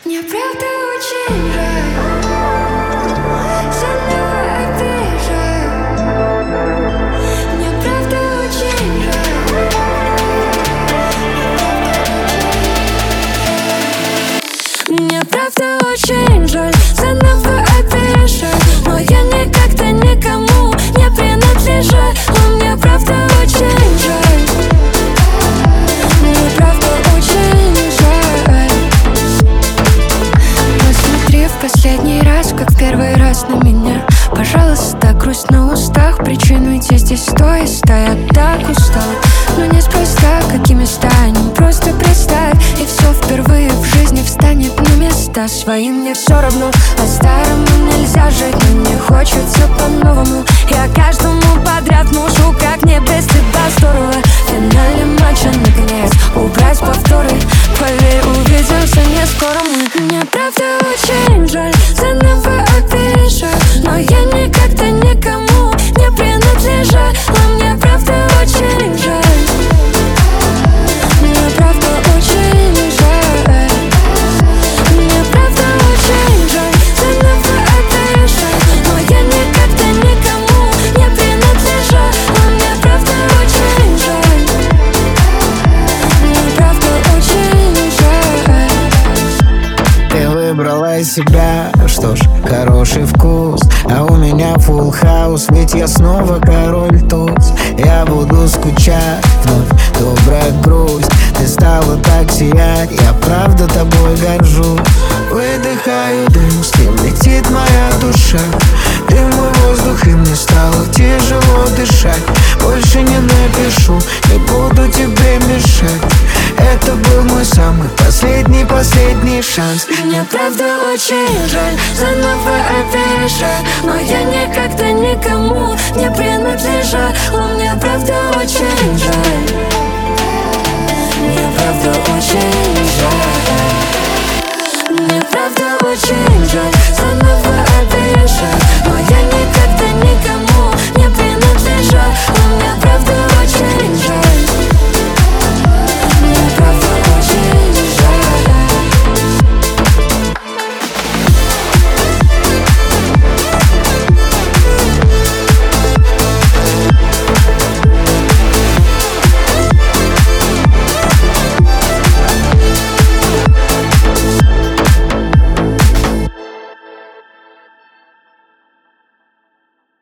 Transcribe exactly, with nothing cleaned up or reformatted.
Мне правда очень жаль, снова обижаю. Мне правда очень жаль. Мне правда очень жаль, снова обижаю. Но я никогда никому не принадлежу. Но мне правда очень жаль. Мне правда очень жаль. Посмотри в последний раз, как в первый раз на меня. Пожалуйста, грусть на устах. Причин уйти здесь стоит, я так устала. Но неспроста, какими станем, просто представь. И все впервые в жизни встанет на места свои. Мне все равно, по-старому нельзя жить. Но мне хочется по-новому. Я каждому подряд внушу, как мне без тебя здорово. В финале матча наконец убрать повторы. Поверь, увидимся не скоро мы. Мне правда очень жаль, снова обижаю. Но я никогда никому не принадлежу. Но мне правда очень жаль. Мне правда очень жаль. Мне правда очень жаль, снова обижаю. Но я никогда никому не принадлежу. Но мне правда очень жаль. Мне правда очень жаль. Ты выбрала себя, что ж, хороший вкус. А у меня фулл хаус, ведь я снова король туз. Я буду скучать, вновь добрая грусть. Ты стала так сиять, я правда тобой горжусь. Выдыхаю дым, с кем летит моя душа. Дым и воздух, и мне стало тяжело дышать. Больше не напишу, не буду тебе мешать. Это был мой самый последний, последний шанс. Мне правда очень жаль, снова обижаю. Но я никогда никому не принадлежу. Но мне правда очень жаль. Мне правда очень